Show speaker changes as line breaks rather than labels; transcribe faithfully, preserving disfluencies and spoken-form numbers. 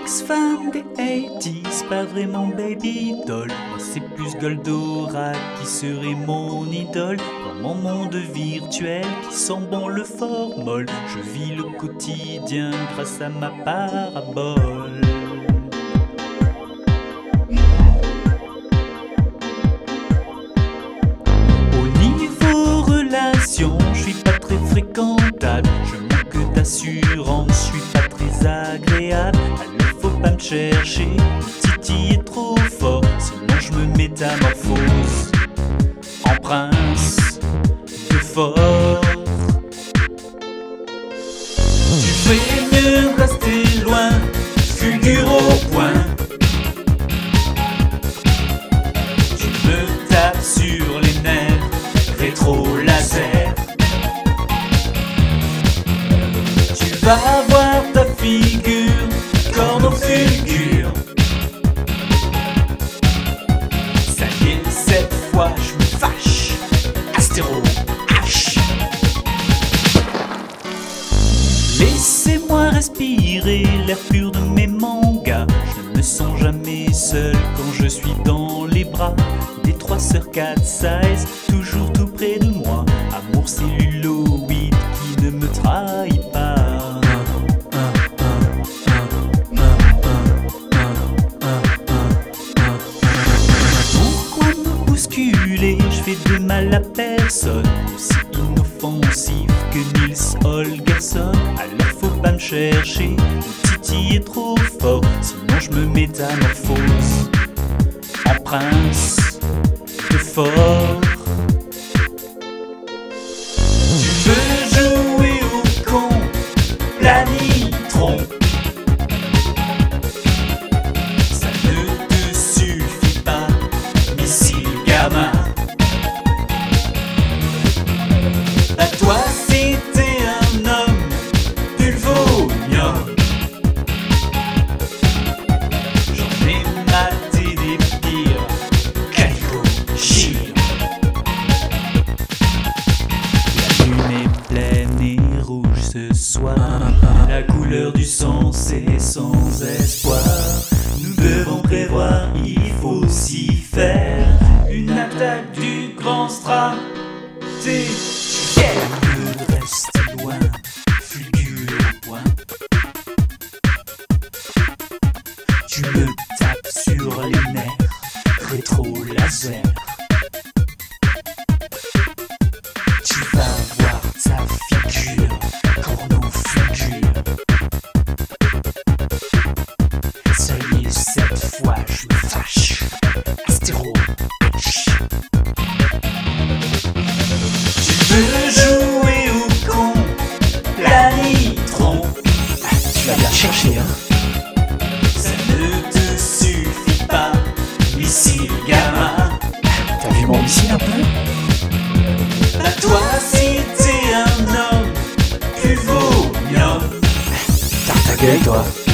Ex-femme des eighties, pas vraiment baby doll. Moi c'est plus Goldorak qui serait mon idole. Dans mon monde virtuel qui sent bon le formol, je vis le quotidien grâce à ma parabole. Au niveau relation, je suis pas très fréquentable. Je manque d'assurance, je suis pas très agréable. Alors faut pas me chercher, le titi est trop fort, sinon je me métamorphose en prince de fort. Tu ferais mieux de rester loin, fulgure au point. Tu me tapes sur les nerfs, rétro laser. Tu vas voir ta figure, corne au fulgure. Ça y est, cette fois je me fâche, Astéro H. Laissez-moi respirer l'air pur de mes mangas. Je ne me sens jamais seul quand je suis dans les bras des trois sœurs quatre size, toujours tout près de moi. Amour celluloïde qui ne me trahit pas. Pourquoi me bousculer? Je fais de mal à personne, aussi inoffensif que Nils Holgersson. Alors faut pas me chercher, le titi est trop fort, sinon je me métamorphose en prince de fort. Tu veux jouer au con, Planitron? Ça ne te suffit pas, missile gamma. À toi si t'es un homme, pulvonium. J'en ai maté des pires, Calico Gire. La lune est pleine et rouge ce soir. La couleur du sang c'est sans espoir. Nous devons prévoir, il faut s'y faire. Une attaque du grand stratégie. De rester loin, fulgure au point. Tu me tapes sur les nerfs, rétro laser. Tu vas voir ta figure, corne au fulgure. Ça y est, cette fois je me fâche, Astéro H. Tu veux jouer au con, Planitron? Ah, tu vas bien chercher, hein. Ça ne te suffit pas, missile gamma. T'as vu mon missile un peu? À toi si t'es un homme, pulvonium. T'as ta gueule toi.